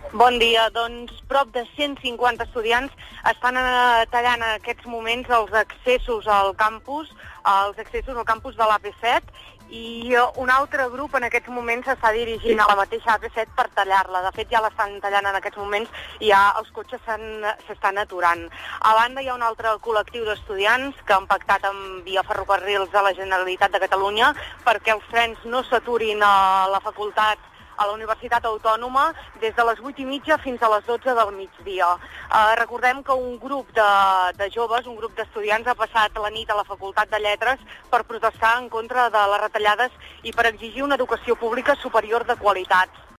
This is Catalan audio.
Bon dia. Doncs prop de 150 estudiants estan tallant en aquests moments els accessos al campus de l'AP7, i un altre grup en aquests moments s'està dirigint a la mateixa AP7 per tallar-la. De fet, ja l'estan tallant en aquests moments i ja els cotxes s'estan aturant. A banda hi ha un altre col·lectiu d'estudiants que han pactat amb Via Ferrocarrils de la Generalitat de Catalunya perquè els trens no s'aturin a la Universitat Autònoma des de les 8:30 fins a les 12 del migdia. Recordem que un grup de joves, un grup d'estudiants, ha passat la nit a la Facultat de Lletres per protestar en contra de les retallades i per exigir una educació pública superior de qualitat.